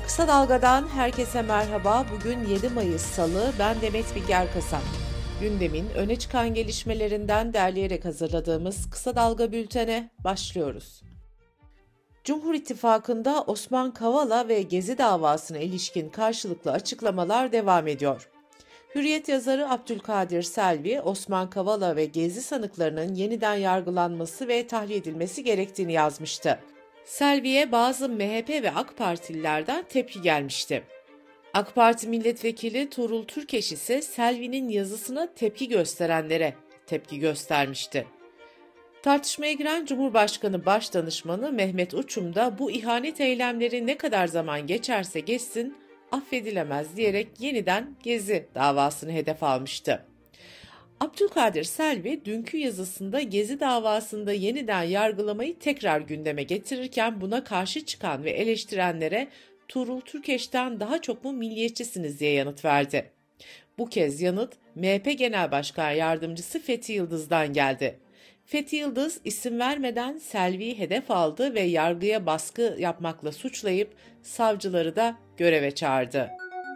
Kısa Dalga'dan herkese merhaba. Bugün 7 Mayıs Salı, ben Demet Bilge Erkasap. Gündemin öne çıkan gelişmelerinden derleyerek hazırladığımız Kısa Dalga bültene başlıyoruz. Cumhur İttifakı'nda Osman Kavala ve Gezi davasına ilişkin karşılıklı açıklamalar devam ediyor. Hürriyet yazarı Abdülkadir Selvi, Osman Kavala ve Gezi sanıklarının yeniden yargılanması ve tahliye edilmesi gerektiğini yazmıştı. Selvi'ye bazı MHP ve AK Partililerden tepki gelmişti. AK Parti milletvekili Tuğrul Türkeş ise Selvi'nin yazısına tepki gösterenlere tepki göstermişti. Tartışmaya giren Cumhurbaşkanı Başdanışmanı Mehmet Uçum da bu ihanet eylemleri ne kadar zaman geçerse geçsin affedilemez diyerek yeniden Gezi davasını hedef almıştı. Abdülkadir Selvi dünkü yazısında Gezi davasında yeniden yargılamayı tekrar gündeme getirirken buna karşı çıkan ve eleştirenlere Tuğrul Türkeş'ten daha çok mu milliyetçisiniz diye yanıt verdi. Bu kez yanıt MHP Genel Başkan Yardımcısı Fethi Yıldız'dan geldi. Fethi Yıldız isim vermeden Selvi'yi hedef aldı ve yargıya baskı yapmakla suçlayıp savcıları da göreve çağırdı.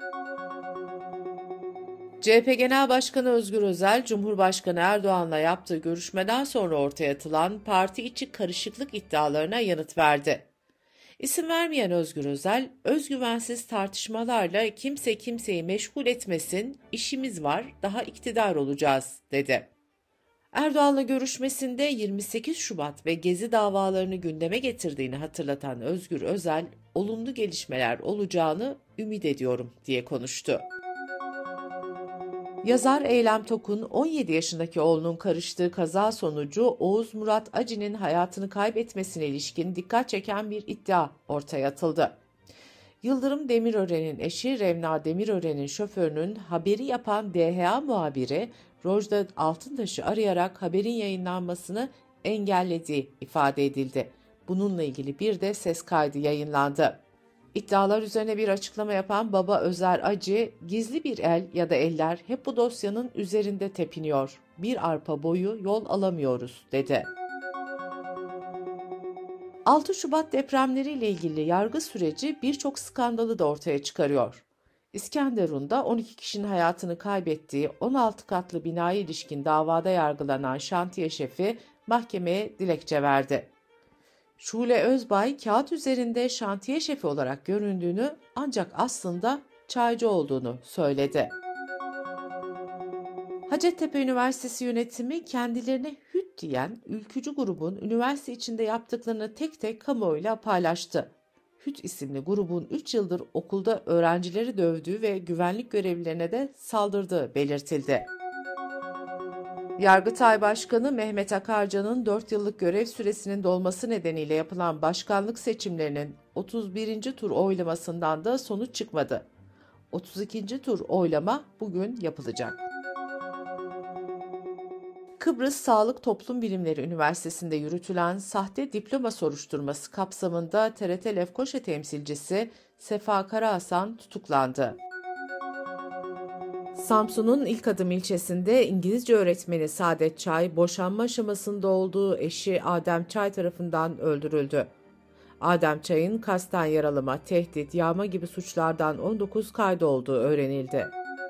CHP Genel Başkanı Özgür Özel, Cumhurbaşkanı Erdoğan'la yaptığı görüşmeden sonra ortaya atılan parti içi karışıklık iddialarına yanıt verdi. İsim vermeyen Özgür Özel, özgüvensiz tartışmalarla kimse kimseyi meşgul etmesin, işimiz var, daha iktidar olacağız, dedi. Erdoğan'la görüşmesinde 28 Şubat ve Gezi davalarını gündeme getirdiğini hatırlatan Özgür Özel, olumlu gelişmeler olacağını ümit ediyorum diye konuştu. Yazar Eylem Tokun, 17 yaşındaki oğlunun karıştığı kaza sonucu Oğuz Murat Aci'nin hayatını kaybetmesine ilişkin dikkat çeken bir iddia ortaya atıldı. Yıldırım Demirören'in eşi Revna Demirören'in şoförünün haberi yapan DHA muhabiri Rojda Altıntaş'ı arayarak haberin yayınlanmasını engellediği ifade edildi. Bununla ilgili bir de ses kaydı yayınlandı. İddialar üzerine bir açıklama yapan baba Özer Acı, gizli bir el ya da eller hep bu dosyanın üzerinde tepiniyor. Bir arpa boyu yol alamıyoruz, dedi. 6 Şubat depremleriyle ilgili yargı süreci birçok skandalı da ortaya çıkarıyor. İskenderun'da 12 kişinin hayatını kaybettiği 16 katlı binaya ilişkin davada yargılanan şantiye şefi mahkemeye dilekçe verdi. Şule Özbay, kağıt üzerinde şantiye şefi olarak göründüğünü ancak aslında çaycı olduğunu söyledi. Hacettepe Üniversitesi yönetimi kendilerine HÜT diyen ülkücü grubun üniversite içinde yaptıklarını tek tek kamuoyuyla paylaştı. HÜT isimli grubun 3 yıldır okulda öğrencileri dövdüğü ve güvenlik görevlilerine de saldırdığı belirtildi. Yargıtay Başkanı Mehmet Akarcan'ın 4 yıllık görev süresinin dolması nedeniyle yapılan başkanlık seçimlerinin 31. tur oylamasından da sonuç çıkmadı. 32. tur oylama bugün yapılacak. Kıbrıs Sağlık Toplum Bilimleri Üniversitesi'nde yürütülen sahte diploma soruşturması kapsamında TRT Lefkoşa temsilcisi Sefa Karahasan tutuklandı. Samsun'un İlkadım ilçesinde İngilizce öğretmeni Saadet Çay, boşanma aşamasında olduğu eşi Adem Çay tarafından öldürüldü. Adem Çay'ın kasten yaralama, tehdit, yağma gibi suçlardan 19 kaydı olduğu öğrenildi.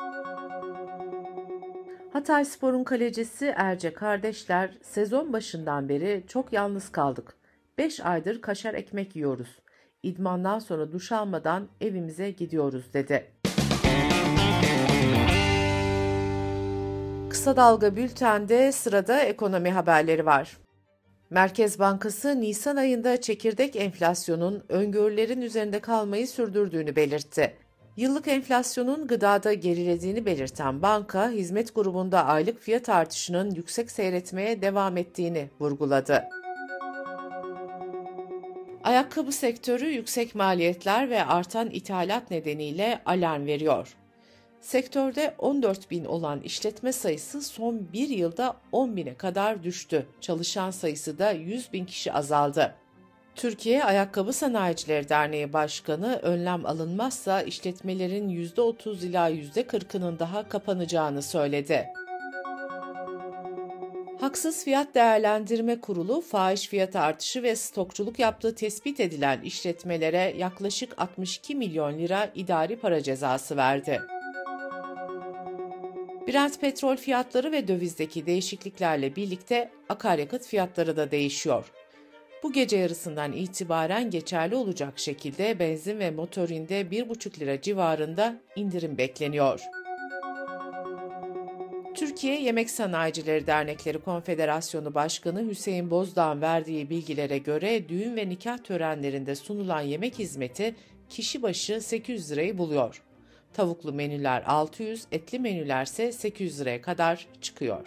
Hatayspor'un kalecisi Erce kardeşler, sezon başından beri çok yalnız kaldık. 5 aydır kaşar ekmek yiyoruz. İdmandan sonra duş almadan evimize gidiyoruz, dedi. Kısa Dalga bültende sırada ekonomi haberleri var. Merkez Bankası Nisan ayında çekirdek enflasyonun öngörülerin üzerinde kalmayı sürdürdüğünü belirtti. Yıllık enflasyonun gıdada gerilediğini belirten banka, hizmet grubunda aylık fiyat artışının yüksek seyretmeye devam ettiğini vurguladı. Ayakkabı sektörü yüksek maliyetler ve artan ithalat nedeniyle alarm veriyor. Sektörde 14.000 olan işletme sayısı son bir yılda 10.000'e kadar düştü. Çalışan sayısı da 100.000 kişi azaldı. Türkiye Ayakkabı Sanayicileri Derneği Başkanı, önlem alınmazsa işletmelerin %30 ila %40'ının daha kapanacağını söyledi. Haksız Fiyat Değerlendirme Kurulu, fahiş fiyat artışı ve stokçuluk yaptığı tespit edilen işletmelere yaklaşık 62 milyon lira idari para cezası verdi. Brent petrol fiyatları ve dövizdeki değişikliklerle birlikte akaryakıt fiyatları da değişiyor. Bu gece yarısından itibaren geçerli olacak şekilde benzin ve motorinde 1,5 lira civarında indirim bekleniyor. Türkiye Yemek Sanayicileri Dernekleri Konfederasyonu Başkanı Hüseyin Bozdağ'ın verdiği bilgilere göre düğün ve nikah törenlerinde sunulan yemek hizmeti kişi başı 800 lirayı buluyor. Tavuklu menüler 600, etli menülerse 800 liraya kadar çıkıyor.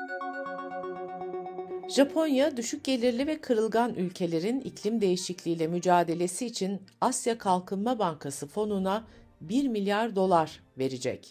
Japonya, düşük gelirli ve kırılgan ülkelerin iklim değişikliğiyle mücadelesi için Asya Kalkınma Bankası fonuna 1 milyar dolar verecek.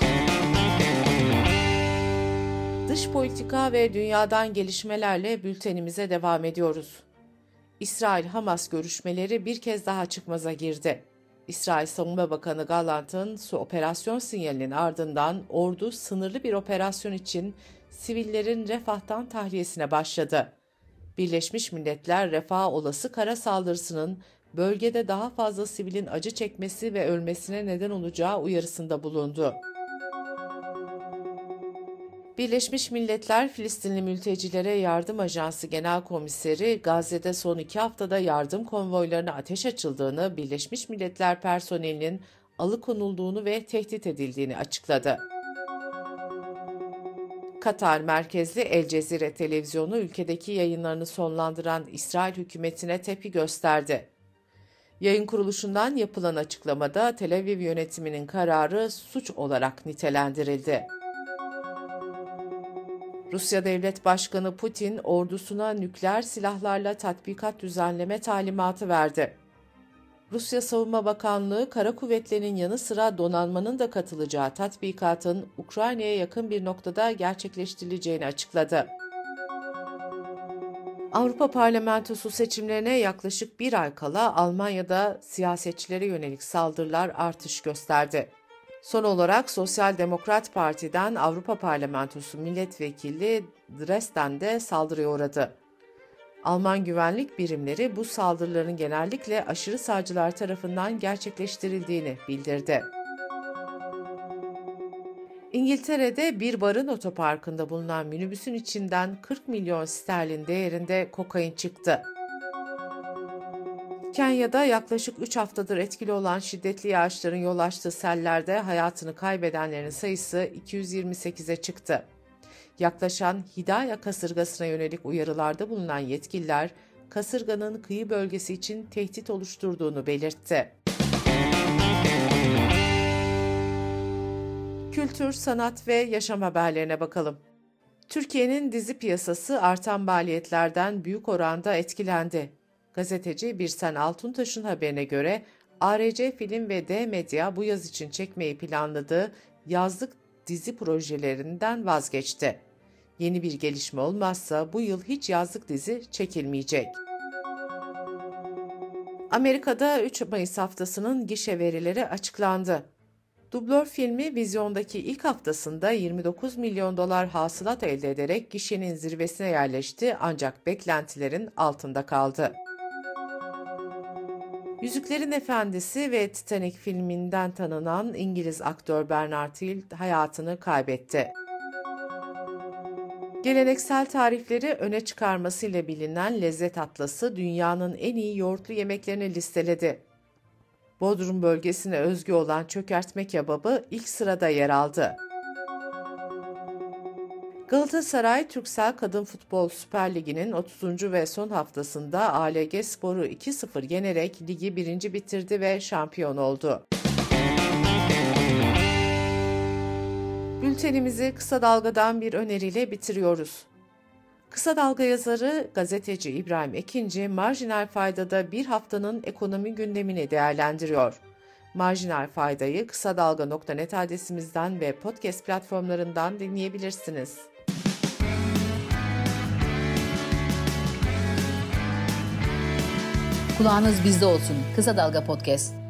Dış politika ve dünyadan gelişmelerle bültenimize devam ediyoruz. İsrail-Hamas görüşmeleri bir kez daha çıkmaza girdi. İsrail Savunma Bakanı Gallant'ın operasyon sinyalinin ardından ordu sınırlı bir operasyon için sivillerin Refah'tan tahliyesine başladı. Birleşmiş Milletler, Refah'a olası kara saldırısının bölgede daha fazla sivilin acı çekmesi ve ölmesine neden olacağı uyarısında bulundu. Birleşmiş Milletler, Filistinli Mültecilere Yardım Ajansı Genel Komiseri, Gazze'de son 2 haftada yardım konvoylarına ateş açıldığını, Birleşmiş Milletler personelinin alıkonulduğunu ve tehdit edildiğini açıkladı. Katar merkezli El Cezire televizyonu ülkedeki yayınlarını sonlandıran İsrail hükümetine tepki gösterdi. Yayın kuruluşundan yapılan açıklamada Tel Aviv yönetiminin kararı suç olarak nitelendirildi. Rusya Devlet Başkanı Putin, ordusuna nükleer silahlarla tatbikat düzenleme talimatı verdi. Rusya Savunma Bakanlığı, kara kuvvetlerinin yanı sıra donanmanın da katılacağı tatbikatın Ukrayna'ya yakın bir noktada gerçekleştirileceğini açıkladı. Avrupa Parlamentosu seçimlerine yaklaşık bir ay kala Almanya'da siyasetçilere yönelik saldırılar artış gösterdi. Son olarak Sosyal Demokrat Parti'den Avrupa Parlamentosu milletvekili Dresden'de saldırıya uğradı. Alman güvenlik birimleri bu saldırıların genellikle aşırı sağcılar tarafından gerçekleştirildiğini bildirdi. İngiltere'de bir barın otoparkında bulunan minibüsün içinden 40 milyon sterlin değerinde kokain çıktı. Kenya'da yaklaşık 3 haftadır etkili olan şiddetli yağışların yol açtığı sellerde hayatını kaybedenlerin sayısı 228'e çıktı. Yaklaşan Hidaya kasırgasına yönelik uyarılarda bulunan yetkililer, kasırganın kıyı bölgesi için tehdit oluşturduğunu belirtti. Kültür, sanat ve yaşam haberlerine bakalım. Türkiye'nin dizi piyasası artan maliyetlerden büyük oranda etkilendi. Gazeteci Birsen Altuntaş'ın haberine göre ARC Film ve D-Medya bu yaz için çekmeyi planladığı yazlık dizi projelerinden vazgeçti. Yeni bir gelişme olmazsa bu yıl hiç yazlık dizi çekilmeyecek. Amerika'da 3 Mayıs haftasının gişe verileri açıklandı. Dublör filmi vizyondaki ilk haftasında 29 milyon dolar hasılat elde ederek gişenin zirvesine yerleşti ancak beklentilerin altında kaldı. Yüzüklerin Efendisi ve Titanic filminden tanınan İngiliz aktör Bernard Hill hayatını kaybetti. Geleneksel tarifleri öne çıkarmasıyla bilinen Lezzet Atlası dünyanın en iyi yoğurtlu yemeklerini listeledi. Bodrum bölgesine özgü olan çökertme kebabı ilk sırada yer aldı. Galatasaray, Türksel Kadın Futbol Süper Ligi'nin 30. ve son haftasında ALG Spor'u 2-0 yenerek ligi 1. bitirdi ve şampiyon oldu. Bültenimizi kısa dalgadan bir öneriyle bitiriyoruz. Kısa Dalga yazarı, gazeteci İbrahim Ekinci, marjinal faydada bir haftanın ekonomi gündemini değerlendiriyor. Marjinal faydayı kısadalga.net adresimizden ve podcast platformlarından dinleyebilirsiniz. Kulağınız bizde olsun. Kısa Dalga Podcast.